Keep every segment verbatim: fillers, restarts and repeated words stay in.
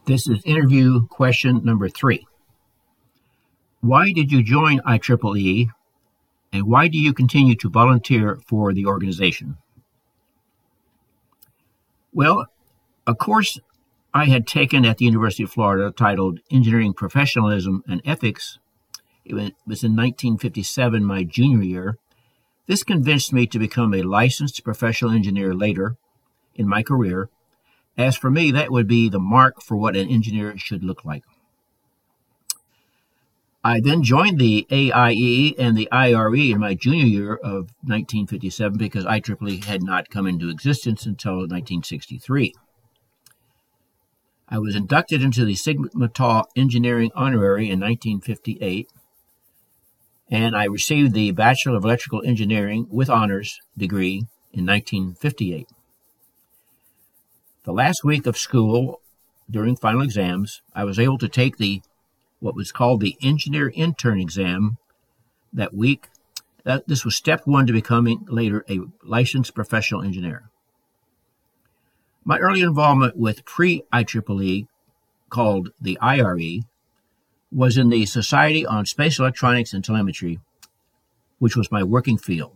This is interview question number three. Why did you join I triple E, and why do you continue to volunteer for the organization? Well, a course I had taken at the University of Florida titled Engineering Professionalism and Ethics, it was in nineteen fifty-seven, my junior year. This convinced me to become a licensed professional engineer later in my career. As for me, that would be the mark for what an engineer should look like. I then joined the A I E and the I R E in my junior year of nineteen fifty-seven because I triple E had not come into existence until nineteen sixty-three. I was inducted into the Sigma Tau Engineering Honorary in nineteen fifty-eight, and I received the Bachelor of Electrical Engineering with honors degree in nineteen fifty-eight. The last week of school, during final exams, I was able to take the what was called the Engineer Intern exam that week. That, this was step one to becoming later a licensed professional engineer. My early involvement with pre-I triple E, called the I R E, was in the Society on Space Electronics and Telemetry, which was my working field.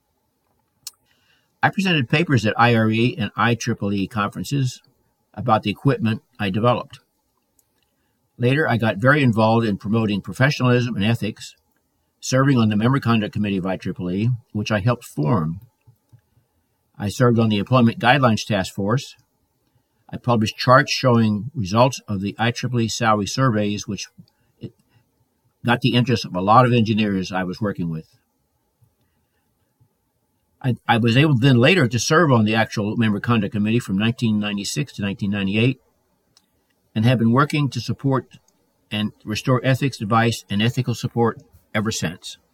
I presented papers at I R E and I triple E conferences about the equipment I developed. Later, I got very involved in promoting professionalism and ethics, serving on the Member Conduct Committee of I triple E, which I helped form. I served on the Employment Guidelines Task Force. I published charts showing results of the I triple E salary surveys, which got the interest of a lot of engineers I was working with. I, I was able then later to serve on the actual Member Conduct Committee from nineteen ninety-six to nineteen ninety-eight, and have been working to support and restore ethics advice and ethical support ever since.